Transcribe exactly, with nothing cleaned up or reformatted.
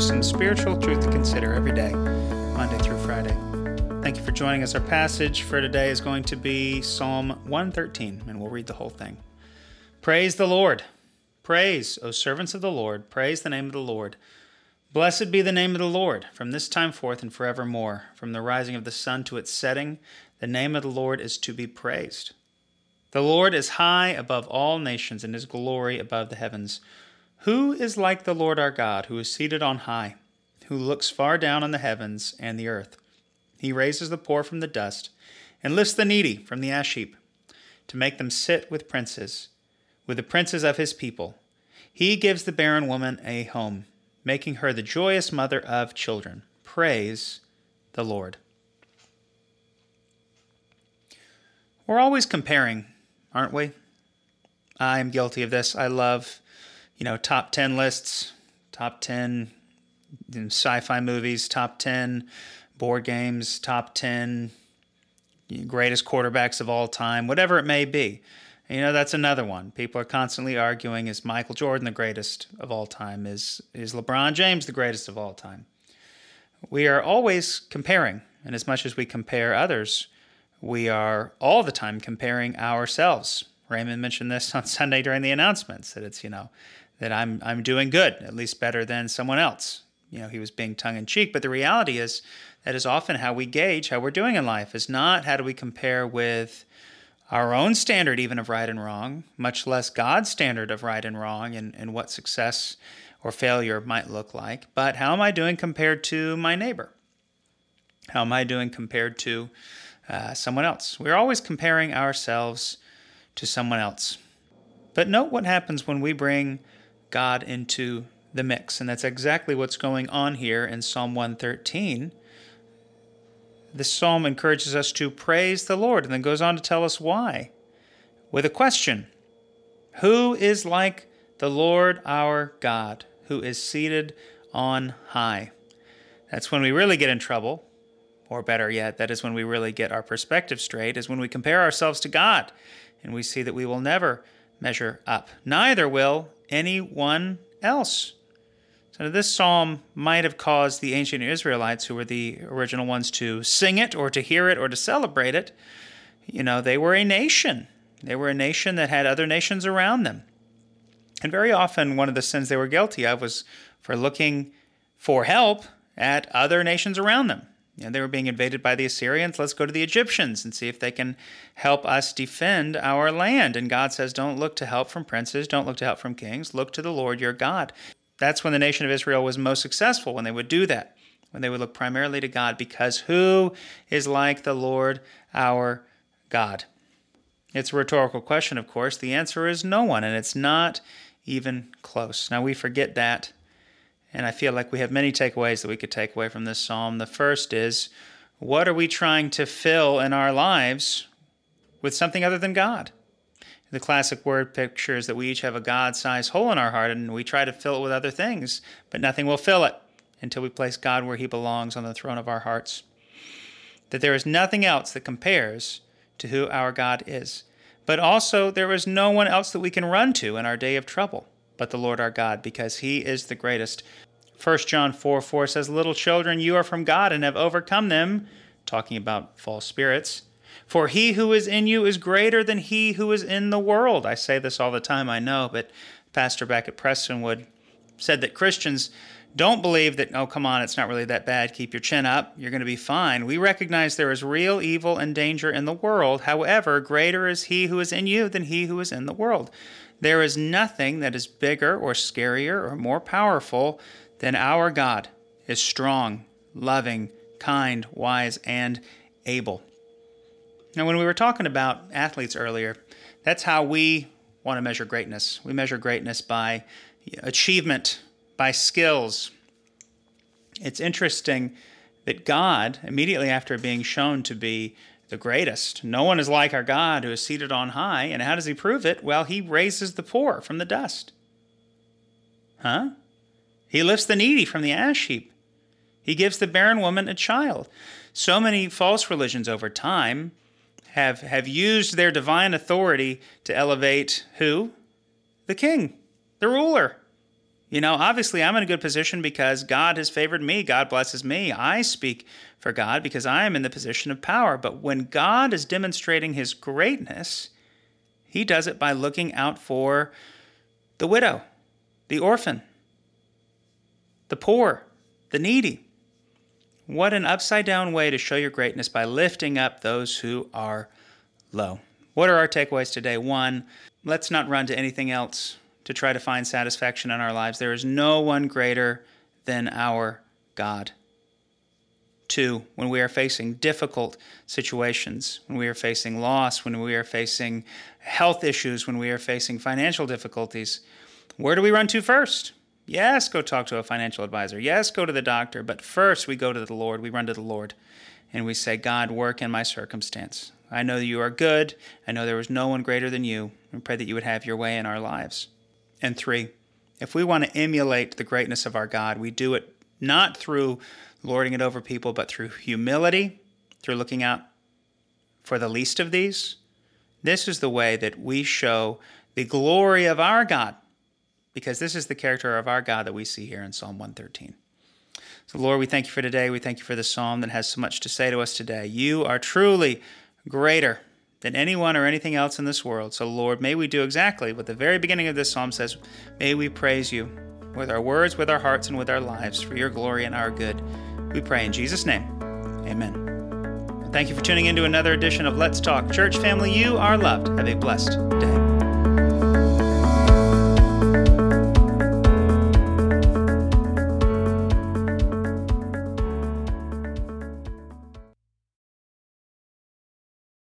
some spiritual truth to consider every day, Monday through Friday. Thank you for joining us. Our passage for today is going to be Psalm one thirteen, and we'll read the whole thing. Praise the Lord. Praise, O servants of the Lord. Praise the name of the Lord. Blessed be the name of the Lord, from this time forth and forevermore. From the rising of the sun to its setting, the name of the Lord is to be praised. The Lord is high above all nations, and his glory above the heavens. Who is like the Lord our God, who is seated on high, who looks far down on the heavens and the earth? He raises the poor from the dust, and lifts the needy from the ash heap, to make them sit with princes, with the princes of his people. He gives the barren woman a home, making her the joyous mother of children. Praise the Lord. We're always comparing, aren't we? I am guilty of this. I love, you know, top ten lists, top ten sci-fi movies, top ten board games, top ten greatest quarterbacks of all time, whatever it may be. You know, that's another one. People are constantly arguing, is Michael Jordan the greatest of all time? Is, is LeBron James the greatest of all time? We are always comparing, and as much as we compare others, we are all the time comparing ourselves. Raymond mentioned this on Sunday during the announcements, that it's, you know, that I'm I'm doing good, at least better than someone else. You know, he was being tongue-in-cheek, but the reality is that is often how we gauge how we're doing in life, is not how do we compare with our own standard even of right and wrong, much less God's standard of right and wrong and, and what success or failure might look like, but how am I doing compared to my neighbor? How am I doing compared to uh, someone else? We're always comparing ourselves to someone else. But note what happens when we bring God into the mix, and that's exactly what's going on here in Psalm one thirteen. This psalm encourages us to praise the Lord, and then goes on to tell us why, with a question. Who is like the Lord our God, who is seated on high? That's when we really get in trouble, or better yet, that is when we really get our perspective straight, is when we compare ourselves to God, and we see that we will never measure up. Neither will anyone else. So this psalm might have caused the ancient Israelites, who were the original ones, to sing it or to hear it or to celebrate it. You know, they were a nation. They were a nation that had other nations around them. And very often one of the sins they were guilty of was for looking for help at other nations around them. You know, they were being invaded by the Assyrians. Let's go to the Egyptians and see if they can help us defend our land. And God says, don't look to help from princes. Don't look to help from kings. Look to the Lord your God. That's when the nation of Israel was most successful, when they would do that, when they would look primarily to God, because who is like the Lord our God? It's a rhetorical question, of course. The answer is no one, and it's not even close. Now, we forget that, and I feel like we have many takeaways that we could take away from this psalm. The first is, what are we trying to fill in our lives with something other than God? The classic word picture is that we each have a God-sized hole in our heart, and we try to fill it with other things, but nothing will fill it until we place God where he belongs, on the throne of our hearts. That there is nothing else that compares to who our God is. But also there is no one else that we can run to in our day of trouble but the Lord our God, because he is the greatest. First John four four says, little children, you are from God and have overcome them, talking about false spirits. For he who is in you is greater than he who is in the world. I say this all the time, I know, but Pastor back at Prestonwood said that Christians don't believe that, oh, come on, it's not really that bad. Keep your chin up. You're going to be fine. We recognize there is real evil and danger in the world. However, greater is he who is in you than he who is in the world. There is nothing that is bigger or scarier or more powerful than our God is strong, loving, kind, wise, and able. Now, when we were talking about athletes earlier, that's how we want to measure greatness. We measure greatness by achievement, by skills. It's interesting that God, immediately after being shown to be the greatest, no one is like our God who is seated on high. And how does he prove it? Well, he raises the poor from the dust. Huh? He lifts the needy from the ash heap. He gives the barren woman a child. So many false religions over time have, have used their divine authority to elevate who? The king, the ruler. You know, obviously I'm in a good position because God has favored me. God blesses me. I speak for God because I am in the position of power. But when God is demonstrating his greatness, he does it by looking out for the widow, the orphan, the poor, the needy. What an upside down way to show your greatness, by lifting up those who are low. What are our takeaways today? One, let's not run to anything else to try to find satisfaction in our lives. There is no one greater than our God. Two, when we are facing difficult situations, when we are facing loss, when we are facing health issues, when we are facing financial difficulties, where do we run to first? Yes, go talk to a financial advisor. Yes, go to the doctor. But first we go to the Lord. We run to the Lord and we say, God, work in my circumstance. I know that you are good. I know there is no one greater than you. We pray that you would have your way in our lives. And three, if we want to emulate the greatness of our God, we do it not through lording it over people, but through humility, through looking out for the least of these. This is the way that we show the glory of our God, because this is the character of our God that we see here in Psalm one thirteen. So, Lord, we thank you for today. We thank you for the psalm that has so much to say to us today. You are truly greater than anyone or anything else in this world. So, Lord, may we do exactly what the very beginning of this psalm says. May we praise you with our words, with our hearts, and with our lives for your glory and our good. We pray in Jesus' name. Amen. Thank you for tuning in to another edition of Let's Talk. Church family, you are loved. Have a blessed day.